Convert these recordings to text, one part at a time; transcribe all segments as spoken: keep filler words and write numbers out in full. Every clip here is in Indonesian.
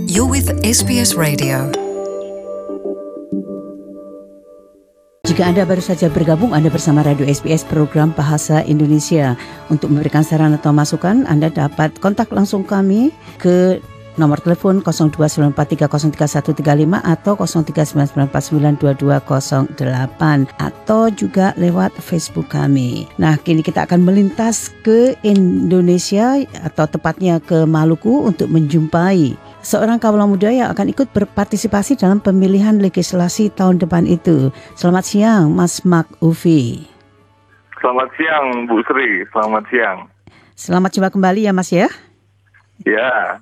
You're with S B S Radio. Jika Anda baru saja bergabung, Anda bersama Radio S B S Program Bahasa Indonesia. Untuk memberikan saran atau masukan, Anda dapat kontak langsung kami ke nomor telepon nol dua sembilan empat tiga nol tiga satu tiga lima atau nol tiga sembilan sembilan empat sembilan dua dua nol delapan atau juga lewat Facebook kami. Nah, kini kita akan melintas ke Indonesia atau tepatnya ke Maluku untuk menjumpai seorang kaula muda yang akan ikut berpartisipasi dalam pemilihan legislasi tahun depan itu. Selamat siang, Mas Mark Ufi. Selamat siang, Bu Sri. Selamat siang. Selamat jumpa kembali ya, Mas ya. Ya.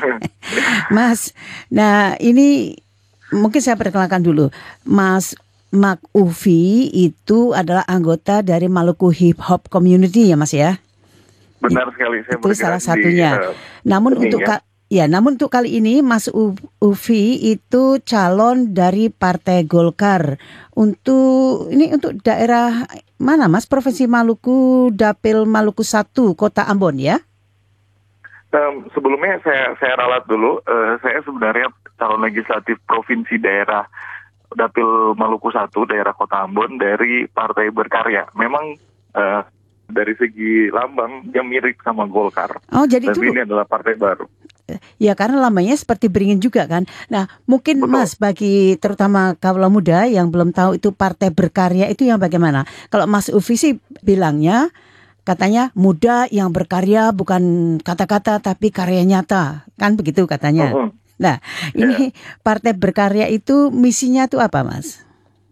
Mas, nah ini mungkin saya perkenalkan dulu. Mas Mark Ufi itu adalah anggota dari Maluku Hip Hop Community ya, Mas ya. Benar sekali. Saya itu salah satunya. Di, uh, namun ini, untuk ya. ka- Ya, namun untuk kali ini Mas Ufi itu calon dari Partai Golkar untuk ini untuk daerah mana, Mas? Provinsi Maluku, Dapil Maluku satu, Kota Ambon ya? Um, sebelumnya saya saya ralat dulu. Uh, saya sebenarnya calon legislatif provinsi daerah Dapil Maluku satu, daerah Kota Ambon dari Partai Berkarya. Memang uh, dari segi lambang dia mirip sama Golkar. Oh, jadi tapi itu ini adalah partai baru. Ya, karena lamanya seperti beringin juga kan. Nah, mungkin Betul. Mas, bagi terutama kaula muda yang belum tahu itu Partai Berkarya itu yang bagaimana? Kalau Mas Ufi sih bilangnya, katanya muda yang berkarya bukan kata-kata tapi karya nyata. Kan begitu katanya. Uh-huh. Nah, ini yeah. Partai Berkarya itu misinya tuh apa, Mas?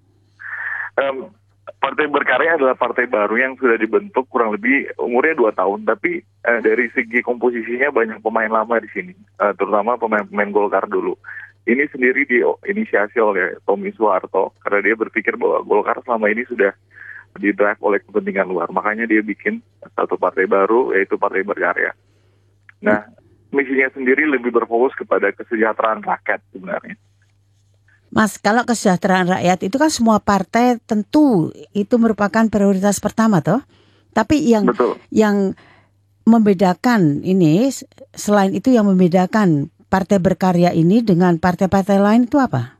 Um, Partai Berkarya adalah partai baru yang sudah dibentuk kurang lebih umurnya dua tahun, tapi eh, dari segi komposisinya banyak pemain lama di sini, eh, terutama pemain-pemain Golkar dulu. Ini sendiri diinisiasi oleh Tommy Soeharto karena dia berpikir bahwa Golkar selama ini sudah didrive oleh kepentingan luar, makanya dia bikin satu partai baru yaitu Partai Berkarya. Nah, misinya sendiri lebih berfokus kepada kesejahteraan rakyat sebenarnya. Mas, kalau kesejahteraan rakyat itu kan semua partai tentu itu merupakan prioritas pertama toh. Tapi yang Betul. yang membedakan ini, selain itu yang membedakan Partai Berkarya ini dengan partai-partai lain itu apa?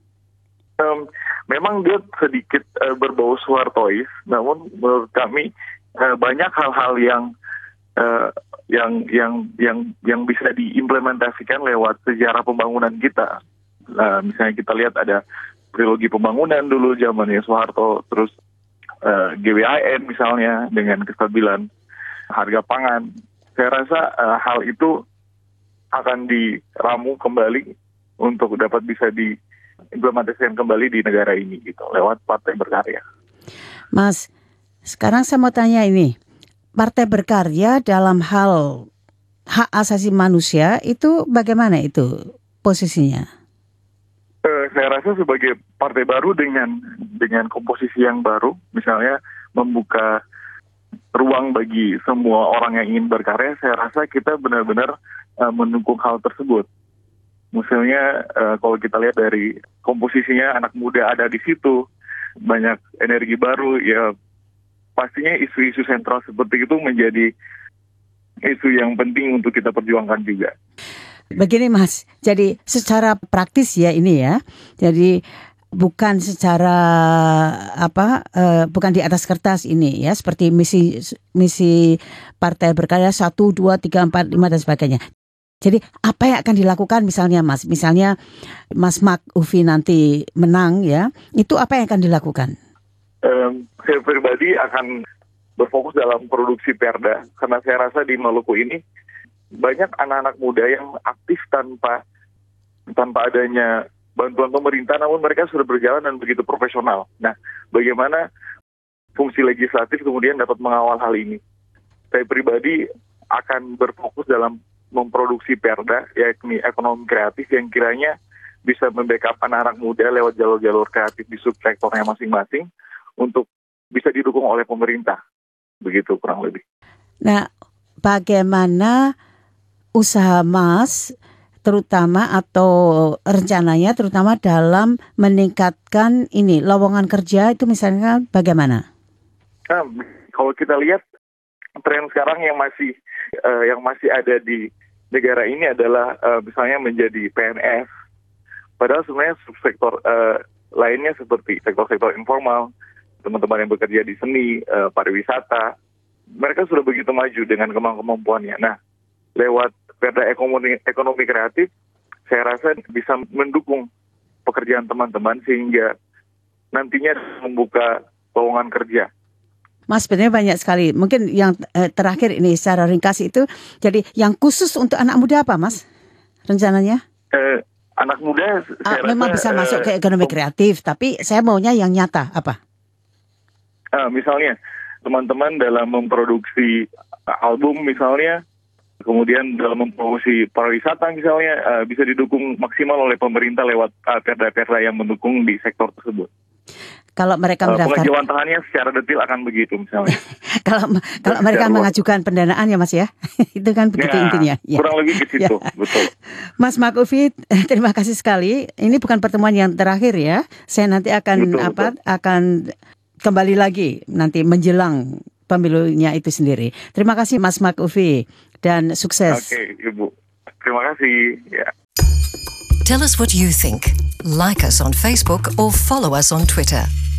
Um, memang dia sedikit uh, berbau Soehartois, namun menurut kami uh, banyak hal-hal yang uh, yang yang yang yang bisa diimplementasikan lewat sejarah pembangunan kita. Nah, misalnya kita lihat ada trilogi pembangunan dulu zamannya Soeharto, terus uh, G W I N misalnya dengan kestabilan harga pangan. Saya rasa uh, hal itu akan diramu kembali untuk dapat bisa diimplementasikan kembali di negara ini gitu lewat Partai Berkarya. Mas, sekarang saya mau tanya ini, Partai Berkarya dalam hal hak asasi manusia itu bagaimana itu posisinya? Uh, saya rasa sebagai partai baru dengan dengan komposisi yang baru, misalnya membuka ruang bagi semua orang yang ingin berkarya, saya rasa kita benar-benar uh, mendukung hal tersebut. Misalnya uh, kalau kita lihat dari komposisinya anak muda ada di situ, banyak energi baru, ya pastinya isu-isu sentral seperti itu menjadi isu yang penting untuk kita perjuangkan juga. Begini Mas, jadi secara praktis ya ini ya, jadi bukan secara apa, uh, bukan di atas kertas ini ya, seperti misi misi Partai Berkarya satu, dua, tiga, empat, lima dan sebagainya. Jadi apa yang akan dilakukan misalnya Mas, misalnya Mas Mark Ufi nanti menang ya, itu apa yang akan dilakukan? Um, saya pribadi akan berfokus dalam produksi perda, karena saya rasa di Maluku ini banyak anak-anak muda yang aktif tanpa tanpa adanya bantuan pemerintah, namun mereka sudah berjalan dan begitu profesional. Nah, bagaimana fungsi legislatif kemudian dapat mengawal hal ini? Saya pribadi akan berfokus dalam memproduksi perda, yakni ekonomi kreatif yang kiranya bisa membackup anak-anak muda lewat jalur-jalur kreatif di subsektornya masing-masing untuk bisa didukung oleh pemerintah. Begitu kurang lebih. Nah, bagaimana usaha Mas terutama atau rencananya terutama dalam meningkatkan ini lowongan kerja itu misalnya bagaimana? Nah, kalau kita lihat tren sekarang yang masih uh, yang masih ada di negara ini adalah uh, misalnya menjadi P N S, padahal sebenarnya subsektor uh, lainnya seperti sektor-sektor informal, teman-teman yang bekerja di seni, uh, pariwisata, mereka sudah begitu maju dengan kemampuannya. Nah, lewat Perda ekonomi, ekonomi kreatif, saya rasa bisa mendukung pekerjaan teman-teman sehingga nantinya membuka lowongan kerja. Mas, sebenarnya banyak sekali. Mungkin yang eh, terakhir ini secara ringkas itu, jadi yang khusus untuk anak muda apa, Mas? Rencananya? Eh, anak muda saya ah, memang rasa, bisa eh, masuk ke ekonomi kreatif, tapi saya maunya yang nyata apa? Eh, misalnya teman-teman dalam memproduksi album misalnya, kemudian dalam memproduksi pariwisata misalnya, uh, bisa didukung maksimal oleh pemerintah lewat uh, perda-perda yang mendukung di sektor tersebut. Kalau mereka uh, mendaftar, pengajuanannya secara detail akan begitu misalnya. kalau kalau mereka mengajukan pendanaan ya Mas ya, itu kan begitu ya, intinya. Ya. Kurang lebih ke situ, ya. Betul. Mas Mark Uvi, terima kasih sekali. Ini bukan pertemuan yang terakhir ya. Saya nanti akan betul, apa? Betul. Akan kembali lagi nanti menjelang pemilunya itu sendiri. Terima kasih Mas Mark Uvi dan sukses. Oke, Ibu. Terima kasih. Ya. Tell us what you think. Like us on Facebook or follow us on Twitter.